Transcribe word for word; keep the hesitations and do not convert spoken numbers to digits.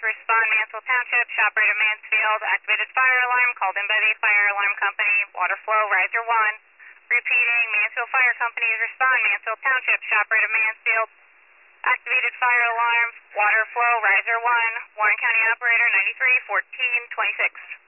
respond Mansfield Township, shop rate of Mansfield, activated fire alarm called in by the fire alarm company, water flow, riser one. Repeating, Mansfield Fire Company respond Mansfield Township, shop rate of Mansfield, activated fire alarm, water flow, riser one. Warren County operator ninety-three fourteen twenty-six.